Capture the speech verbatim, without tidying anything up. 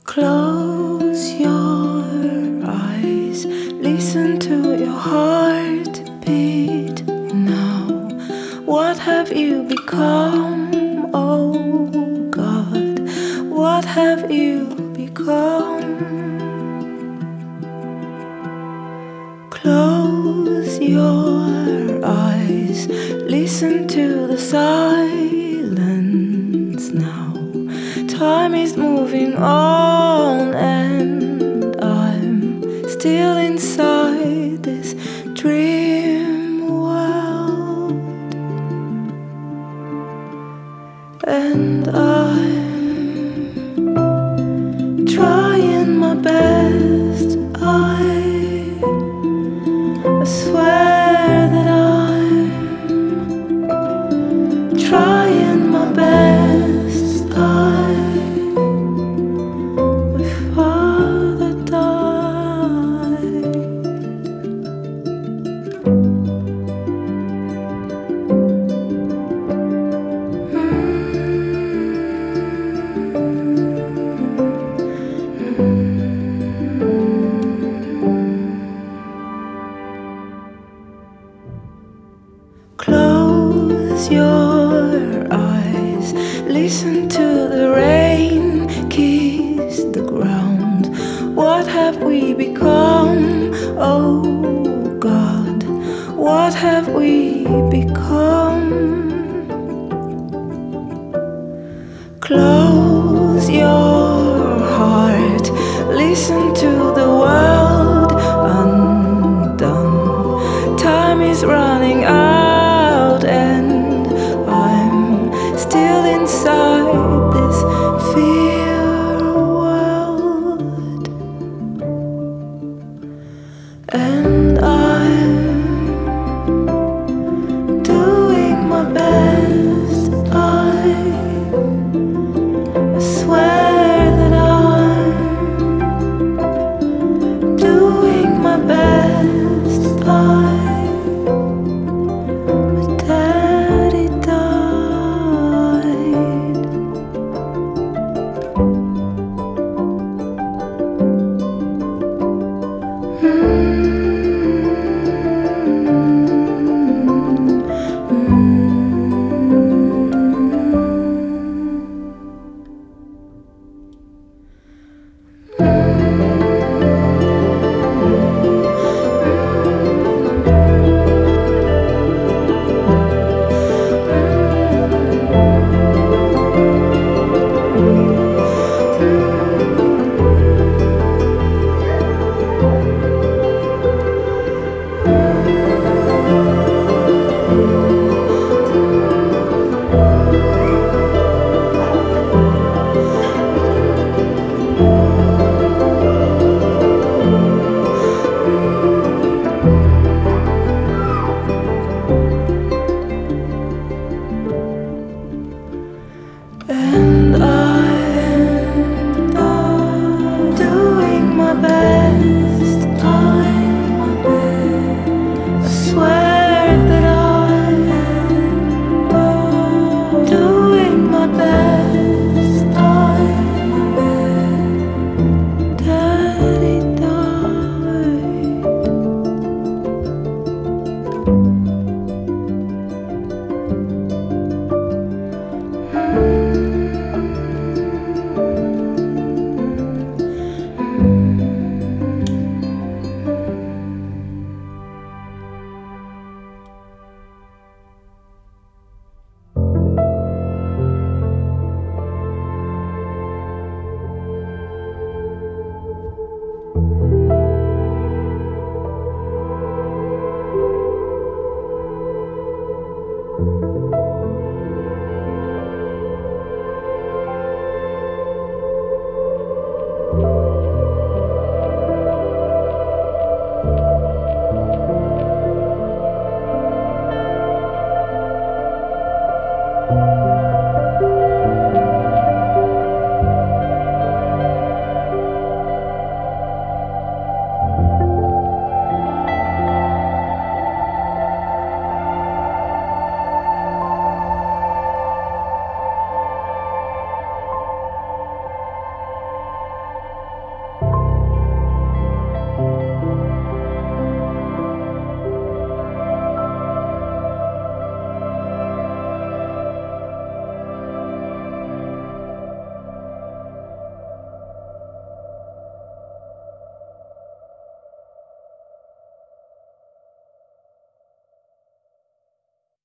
Close your eyes, listen to your heartbeat now. What have you become? Oh God, what have you become? Close your eyes, listen to the silence now. Time is moving on and I'm still inside this dream world. And I'm trying my best. I, I swear that I'm trying my best. I Close your eyes, listen to the rain, kiss the ground. What have we become? Oh God, what have we become?